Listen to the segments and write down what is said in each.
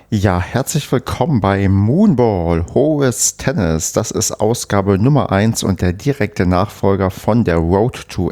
Ja, herzlich willkommen bei Moonball, Hohes Tennis. Das ist Ausgabe Nummer 1 und der direkte Nachfolger von der Road to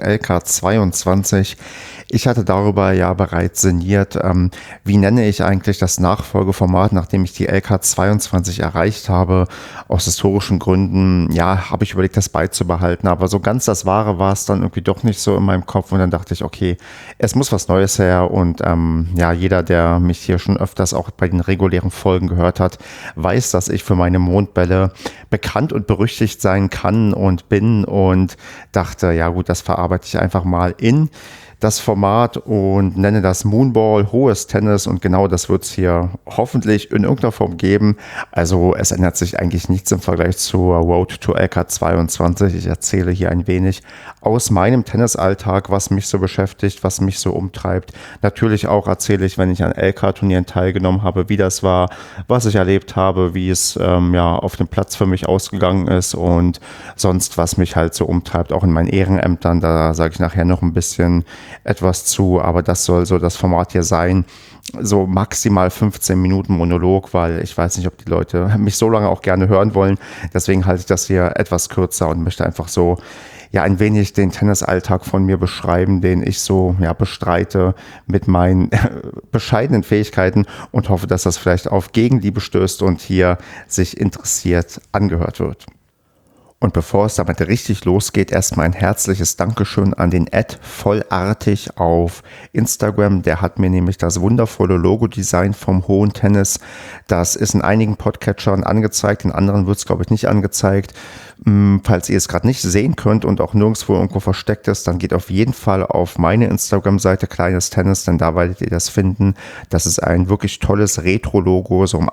LK22. Ich hatte darüber ja bereits sinniert, wie nenne ich eigentlich das Nachfolgeformat, nachdem ich die LK22 erreicht habe. Aus historischen Gründen, ja, habe ich überlegt, das beizubehalten, aber so ganz das Wahre war es dann irgendwie doch nicht so in meinem Kopf und dann dachte ich, okay, es muss was Neues her und ja, jeder, der mich hier schon öfters auch bei den regulären Folgen gehört hat, weiß, dass ich für meine Mondbälle bekannt und berüchtigt sein kann und bin und dachte, ja gut, das verarbeite ich einfach mal in das Format und nenne das Moonball, Hohes Tennis und genau das wird es hier hoffentlich in irgendeiner Form geben. Also es ändert sich eigentlich nichts im Vergleich zur Road to LK22. Ich erzähle hier ein wenig aus meinem Tennisalltag, was mich so beschäftigt, was mich so umtreibt. Natürlich auch erzähle ich, wenn ich an LK-Turnieren teilgenommen habe, wie das war, was ich erlebt habe, wie es ja auf dem Platz für mich ausgegangen ist und sonst, was mich halt so umtreibt, auch in meinen Ehrenämtern. Da sage ich nachher noch ein bisschen etwas zu, aber das soll so das Format hier sein. So maximal 15 Minuten Monolog, weil ich weiß nicht, ob die Leute mich so lange auch gerne hören wollen. Deswegen halte ich das hier etwas kürzer und möchte einfach so ja ein wenig den Tennisalltag von mir beschreiben, den ich so ja bestreite mit meinen bescheidenen Fähigkeiten und hoffe, dass das vielleicht auf Gegenliebe stößt und hier sich interessiert angehört wird. Und bevor es damit richtig losgeht, erstmal ein herzliches Dankeschön an den @vollartig auf Instagram. Der hat mir nämlich das wundervolle Logo-Design vom Hohen Tennis. Das ist in einigen Podcatchern angezeigt, in anderen wird es, glaube ich, nicht angezeigt. Falls ihr es gerade nicht sehen könnt und auch nirgendwo irgendwo versteckt ist, dann geht auf jeden Fall auf meine Instagram-Seite Kleines Tennis, denn da werdet ihr das finden. Das ist ein wirklich tolles Retro-Logo, so im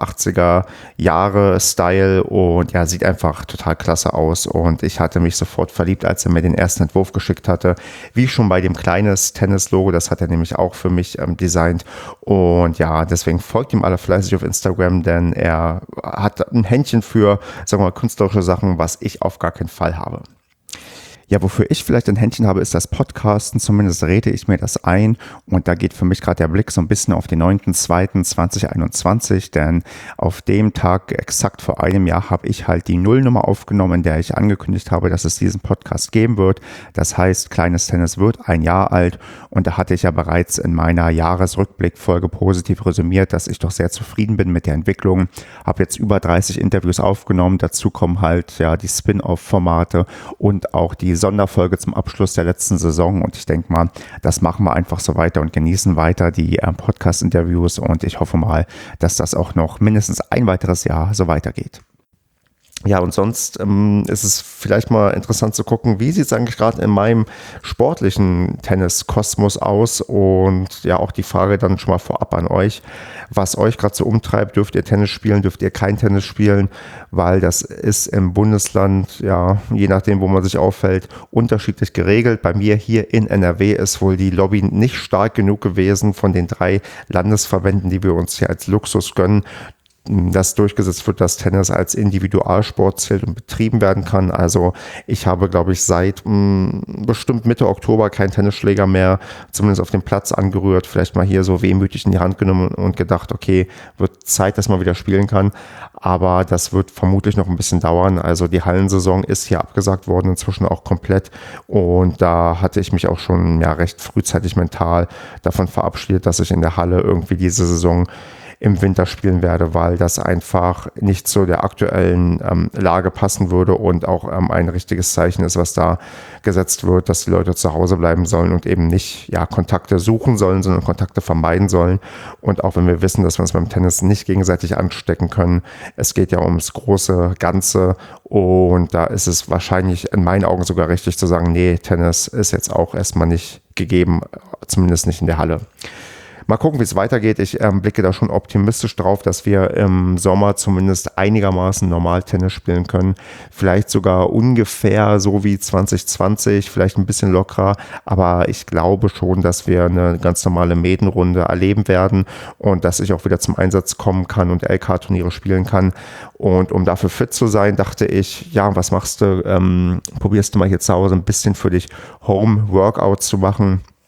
80er-Jahre-Style und ja, sieht einfach total klasse aus und ich hatte mich sofort verliebt, als er mir den ersten Entwurf geschickt hatte, wie schon bei dem Kleines Tennis-Logo, das hat er nämlich auch für mich designt und ja, deswegen folgt ihm alle fleißig auf Instagram, denn er hat ein Händchen für, sagen wir mal, künstlerische Sachen, was ich auf gar keinen Fall habe. Ja, wofür ich vielleicht ein Händchen habe, ist das Podcasten. Zumindest rede ich mir das ein. Und da geht für mich gerade der Blick so ein bisschen auf den 9.2.2021. Denn auf dem Tag, exakt vor einem Jahr, habe ich halt die Nullnummer aufgenommen, in der ich angekündigt habe, dass es diesen Podcast geben wird. Das heißt, Kleines Tennis wird ein Jahr alt. Und da hatte ich ja bereits in meiner Jahresrückblickfolge positiv resümiert, dass ich doch sehr zufrieden bin mit der Entwicklung. Habe jetzt über 30 Interviews aufgenommen. Dazu kommen halt ja die Spin-off-Formate und auch die Sonderfolge zum Abschluss der letzten Saison und ich denke mal, das machen wir einfach so weiter und genießen weiter die Podcast-Interviews und ich hoffe mal, dass das auch noch mindestens ein weiteres Jahr so weitergeht. Ja, und sonst ist es vielleicht mal interessant zu gucken, wie sieht es eigentlich gerade in meinem sportlichen Tenniskosmos aus und ja, auch die Frage dann schon mal vorab an euch, was euch gerade so umtreibt, dürft ihr Tennis spielen, dürft ihr kein Tennis spielen, weil das ist im Bundesland, ja, je nachdem, wo man sich aufhält, unterschiedlich geregelt. Bei mir hier in NRW ist wohl die Lobby nicht stark genug gewesen von den 3 Landesverbänden, die wir uns hier als Luxus gönnen, dass durchgesetzt wird, dass Tennis als Individualsport zählt und betrieben werden kann. Also ich habe, glaube ich, seit bestimmt Mitte Oktober keinen Tennisschläger mehr, zumindest auf dem Platz angerührt, vielleicht mal hier so wehmütig in die Hand genommen und gedacht, okay, wird Zeit, dass man wieder spielen kann. Aber das wird vermutlich noch ein bisschen dauern. Also die Hallensaison ist hier abgesagt worden, inzwischen auch komplett. Und da hatte ich mich auch schon ja recht frühzeitig mental davon verabschiedet, dass ich in der Halle irgendwie diese Saison im Winter spielen werde, weil das einfach nicht zu der aktuellen Lage passen würde und auch ein richtiges Zeichen ist, was da gesetzt wird, dass die Leute zu Hause bleiben sollen und eben nicht ja Kontakte suchen sollen, sondern Kontakte vermeiden sollen. Und auch wenn wir wissen, dass wir uns beim Tennis nicht gegenseitig anstecken können, es geht ja ums große Ganze und da ist es wahrscheinlich in meinen Augen sogar richtig zu sagen, nee, Tennis ist jetzt auch erstmal nicht gegeben, zumindest nicht in der Halle. Mal gucken, wie es weitergeht. Ich blicke da schon optimistisch drauf, dass wir im Sommer zumindest einigermaßen normal Tennis spielen können. Vielleicht sogar ungefähr so wie 2020, vielleicht ein bisschen lockerer. Aber ich glaube schon, dass wir eine ganz normale Medenrunde erleben werden und dass ich auch wieder zum Einsatz kommen kann und LK-Turniere spielen kann. Und um dafür fit zu sein, dachte ich, ja, was machst du? Probierst du mal hier zu Hause ein bisschen für dich Home-Workouts zu machen.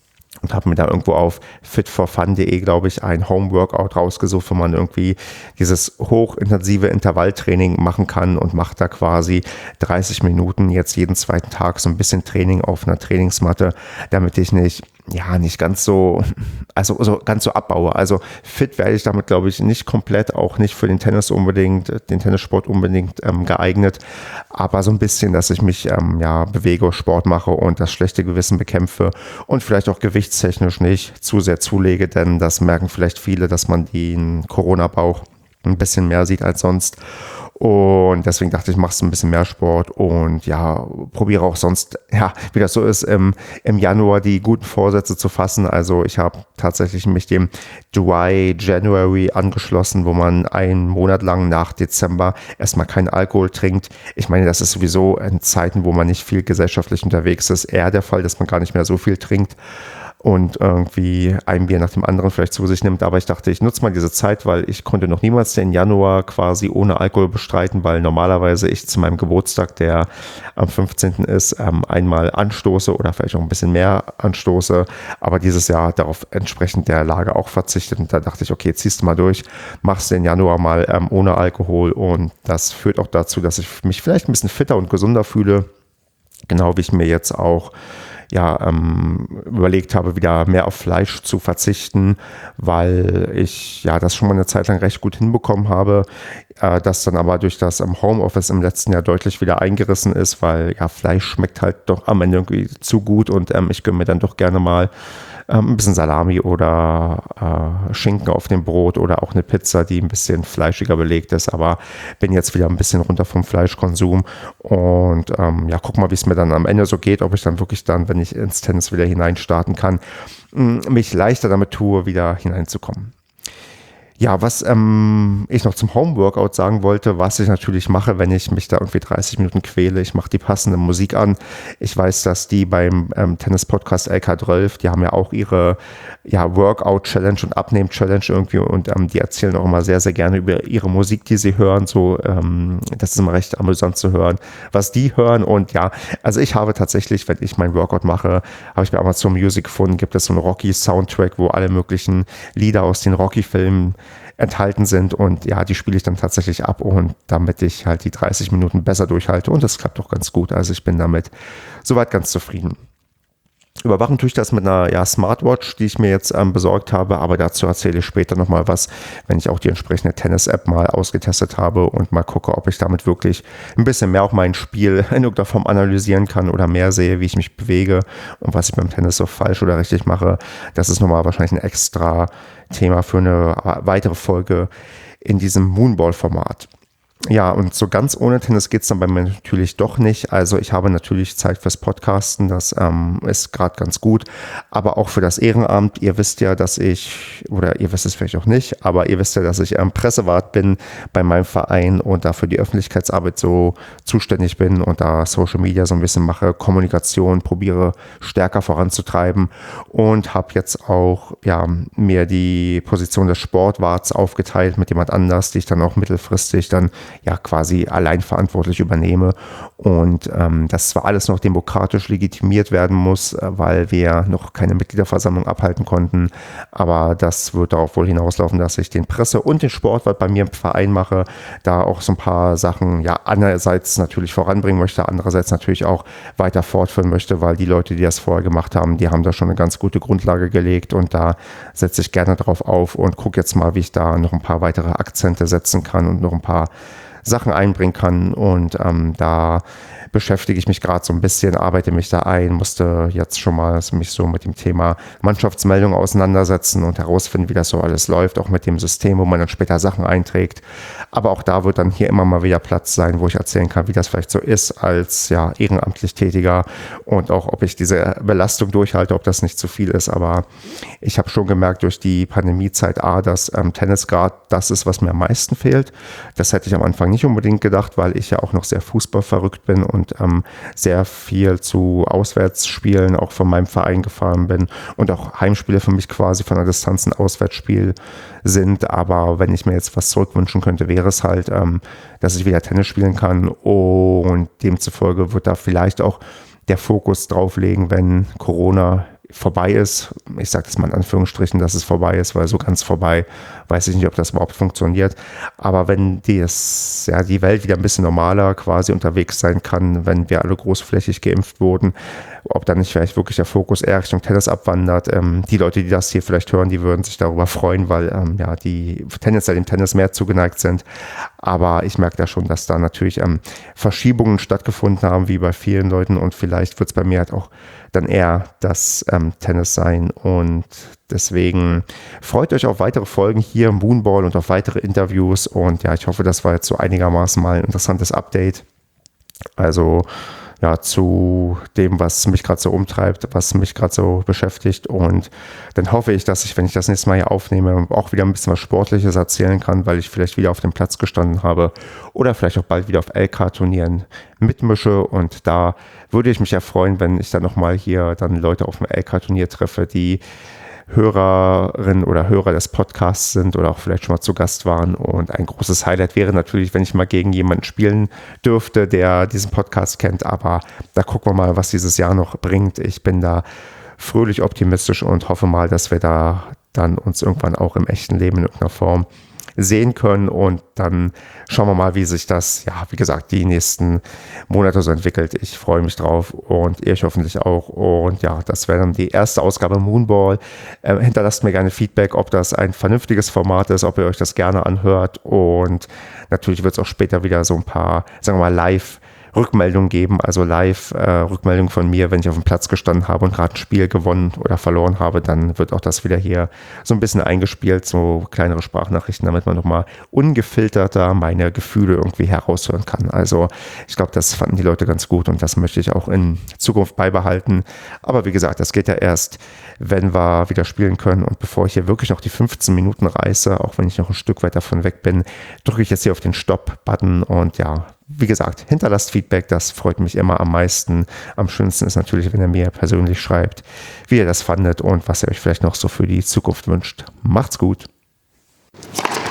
und habe mir da irgendwo auf fitforfun.de, glaube ich, ein Home-Workout rausgesucht, wo man irgendwie dieses hochintensive Intervalltraining machen kann und macht da quasi 30 Minuten jetzt jeden zweiten Tag so ein bisschen Training auf einer Trainingsmatte, damit ich nicht ganz so, ganz so abbaue. Also fit werde ich damit, glaube ich, nicht komplett, auch nicht für den Tennissport unbedingt geeignet, aber so ein bisschen, dass ich mich bewege, Sport mache und das schlechte Gewissen bekämpfe und vielleicht auch gewichtstechnisch nicht zu sehr zulege, denn das merken vielleicht viele, dass man den Corona-Bauch ein bisschen mehr sieht als sonst. Und deswegen dachte ich, machst ein bisschen mehr Sport und probiere auch sonst, wie das so ist, im Januar die guten Vorsätze zu fassen. Also ich habe tatsächlich mich dem Dry January angeschlossen, wo man einen Monat lang nach Dezember erstmal keinen Alkohol trinkt. Ich meine, das ist sowieso in Zeiten, wo man nicht viel gesellschaftlich unterwegs ist, eher der Fall, dass man gar nicht mehr so viel trinkt und irgendwie ein Bier nach dem anderen vielleicht zu sich nimmt. Aber ich dachte, ich nutze mal diese Zeit, weil ich konnte noch niemals den Januar quasi ohne Alkohol bestreiten, weil normalerweise ich zu meinem Geburtstag, der am 15. ist, einmal anstoße oder vielleicht auch ein bisschen mehr anstoße. Aber dieses Jahr darauf entsprechend der Lage auch verzichtet. Und da dachte ich, okay, ziehst du mal durch, machst den Januar mal ohne Alkohol. Und das führt auch dazu, dass ich mich vielleicht ein bisschen fitter und gesunder fühle. Genau wie ich mir jetzt auch überlegt habe, wieder mehr auf Fleisch zu verzichten, weil ich das schon mal eine Zeit lang recht gut hinbekommen habe, das dann aber durch das Homeoffice im letzten Jahr deutlich wieder eingerissen ist, weil Fleisch schmeckt halt doch am Ende irgendwie zu gut und ich gönne mir dann doch gerne mal ein bisschen Salami oder Schinken auf dem Brot oder auch eine Pizza, die ein bisschen fleischiger belegt ist, aber bin jetzt wieder ein bisschen runter vom Fleischkonsum und guck mal, wie es mir dann am Ende so geht, ob ich dann wirklich dann, wenn ich ins Tennis wieder hineinstarten kann, mich leichter damit tue, wieder hineinzukommen. Ja, was ich noch zum Home-Workout sagen wollte, was ich natürlich mache, wenn ich mich da irgendwie 30 Minuten quäle, ich mache die passende Musik an. Ich weiß, dass die beim Tennis-Podcast LK12, die haben ja auch ihre Workout-Challenge und Abnehm-Challenge irgendwie und die erzählen auch immer sehr, sehr gerne über ihre Musik, die sie hören. So, das ist immer recht amüsant zu hören, was die hören. Und also ich habe tatsächlich, wenn ich mein Workout mache, habe ich bei Amazon Music gefunden, gibt es so einen Rocky-Soundtrack, wo alle möglichen Lieder aus den Rocky-Filmen enthalten sind und die spiele ich dann tatsächlich ab und damit ich halt die 30 Minuten besser durchhalte und das klappt doch ganz gut. Also ich bin damit soweit ganz zufrieden. Überwachen tue ich das mit einer Smartwatch, die ich mir jetzt besorgt habe, aber dazu erzähle ich später nochmal was, wenn ich auch die entsprechende Tennis-App mal ausgetestet habe und mal gucke, ob ich damit wirklich ein bisschen mehr auch mein Spiel in irgendeiner Form analysieren kann oder mehr sehe, wie ich mich bewege und was ich beim Tennis so falsch oder richtig mache. Das ist nochmal wahrscheinlich ein extra Thema für eine weitere Folge in diesem Moonball-Format. Ja, und so ganz ohne Tennis geht's dann bei mir natürlich doch nicht. Also ich habe natürlich Zeit fürs Podcasten, das ist gerade ganz gut, aber auch für das Ehrenamt. Ihr wisst ja, dass oder ihr wisst es vielleicht auch nicht, aber ihr wisst ja, dass ich Pressewart bin bei meinem Verein und da für die Öffentlichkeitsarbeit so zuständig bin und da Social Media so ein bisschen mache, Kommunikation probiere stärker voranzutreiben und habe jetzt auch mir die Position des Sportwarts aufgeteilt mit jemand anders, die ich dann auch mittelfristig dann quasi allein verantwortlich übernehme und das zwar alles noch demokratisch legitimiert werden muss, weil wir noch keine Mitgliederversammlung abhalten konnten, aber das wird darauf wohl hinauslaufen, dass ich den Presse- und den Sportwart bei mir im Verein mache, da auch so ein paar Sachen einerseits natürlich voranbringen möchte, andererseits natürlich auch weiter fortführen möchte, weil die Leute, die das vorher gemacht haben, die haben da schon eine ganz gute Grundlage gelegt und da setze ich gerne drauf auf und gucke jetzt mal, wie ich da noch ein paar weitere Akzente setzen kann und noch ein paar Sachen einbringen kann und da beschäftige ich mich gerade so ein bisschen, arbeite mich da ein, musste jetzt schon mal mich so mit dem Thema Mannschaftsmeldung auseinandersetzen und herausfinden, wie das so alles läuft, auch mit dem System, wo man dann später Sachen einträgt. Aber auch da wird dann hier immer mal wieder Platz sein, wo ich erzählen kann, wie das vielleicht so ist als ehrenamtlich Tätiger und auch, ob ich diese Belastung durchhalte, ob das nicht zu viel ist. Aber ich habe schon gemerkt durch die Pandemiezeit dass Tennis gerade das ist, was mir am meisten fehlt. Das hätte ich am Anfang nicht unbedingt gedacht, weil ich ja auch noch sehr fußballverrückt bin und sehr viel zu Auswärtsspielen auch von meinem Verein gefahren bin und auch Heimspiele für mich quasi von der Distanz ein Auswärtsspiel sind. Aber wenn ich mir jetzt was zurückwünschen könnte, wäre es halt, dass ich wieder Tennis spielen kann und demzufolge wird da vielleicht auch der Fokus drauf legen, wenn Corona vorbei ist. Ich sage das mal in Anführungsstrichen, dass es vorbei ist, weil so ganz vorbei weiß ich nicht, ob das überhaupt funktioniert. Aber wenn die Welt wieder ein bisschen normaler quasi unterwegs sein kann, wenn wir alle großflächig geimpft wurden, ob dann nicht vielleicht wirklich der Fokus eher Richtung Tennis abwandert. Die Leute, die das hier vielleicht hören, die würden sich darüber freuen, weil die tendenziell dem Tennis mehr zugeneigt sind. Aber ich merke da schon, dass da natürlich Verschiebungen stattgefunden haben, wie bei vielen Leuten. Und vielleicht wird es bei mir halt auch dann eher das Tennis sein. Und deswegen freut euch auf weitere Folgen hier im Moonball und auf weitere Interviews. Und ja, ich hoffe, das war jetzt so einigermaßen mal ein interessantes Update. Also ja, zu dem, was mich gerade so umtreibt, was mich gerade so beschäftigt. Und dann hoffe ich, dass ich, wenn ich das nächste Mal hier aufnehme, auch wieder ein bisschen was Sportliches erzählen kann, weil ich vielleicht wieder auf dem Platz gestanden habe oder vielleicht auch bald wieder auf LK-Turnieren mitmische. Und da würde ich mich ja freuen, wenn ich dann nochmal hier dann Leute auf dem LK-Turnier treffe, die Hörerin oder Hörer des Podcasts sind oder auch vielleicht schon mal zu Gast waren. Und ein großes Highlight wäre natürlich, wenn ich mal gegen jemanden spielen dürfte, der diesen Podcast kennt. Aber da gucken wir mal, was dieses Jahr noch bringt. Ich bin da fröhlich optimistisch und hoffe mal, dass wir da dann uns irgendwann auch im echten Leben in irgendeiner Form sehen können, und dann schauen wir mal, wie sich das, wie gesagt, die nächsten Monate so entwickelt. Ich freue mich drauf und ihr hoffentlich auch. Und ja, das wäre dann die erste Ausgabe Moonball. Hinterlasst mir gerne Feedback, ob das ein vernünftiges Format ist, ob ihr euch das gerne anhört, und natürlich wird es auch später wieder so ein paar, sagen wir mal, Live-Rückmeldungen geben, also Live-Rückmeldungen von mir, wenn ich auf dem Platz gestanden habe und gerade ein Spiel gewonnen oder verloren habe, dann wird auch das wieder hier so ein bisschen eingespielt, so kleinere Sprachnachrichten, damit man nochmal ungefilterter meine Gefühle irgendwie heraushören kann. Also ich glaube, das fanden die Leute ganz gut und das möchte ich auch in Zukunft beibehalten. Aber wie gesagt, das geht ja erst, wenn wir wieder spielen können, und bevor ich hier wirklich noch die 15 Minuten reiße, auch wenn ich noch ein Stück weit davon weg bin, drücke ich jetzt hier auf den Stopp-Button und ja, wie gesagt, hinterlasst Feedback, das freut mich immer am meisten. Am schönsten ist natürlich, wenn ihr mir persönlich schreibt, wie ihr das fandet und was ihr euch vielleicht noch so für die Zukunft wünscht. Macht's gut!